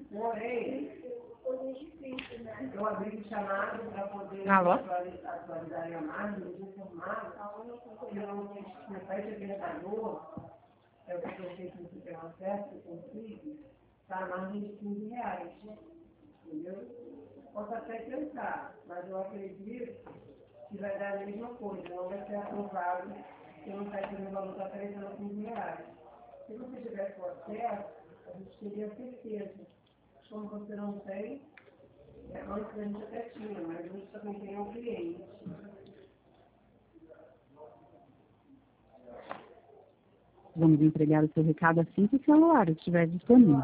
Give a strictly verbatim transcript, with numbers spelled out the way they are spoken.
Porém, eu abri o chamado para poder Alô? atualizar a imagem, informar que o meu pai de vereador, é o que eu sei que você tem acesso, eu consigo, está a margem de quinze reais. Entendeu? Posso até tentar, mas eu acredito que vai dar a mesma coisa, não vai ser aprovado, porque não está tendo valor da oferecendo a quinze reais. Se você tivesse o acesso, a gente teria certeza. Como você não tem, é antes a gente até tinha, mas a gente também tem um cliente. Vamos entregar o seu recado assim que o celular estiver disponível.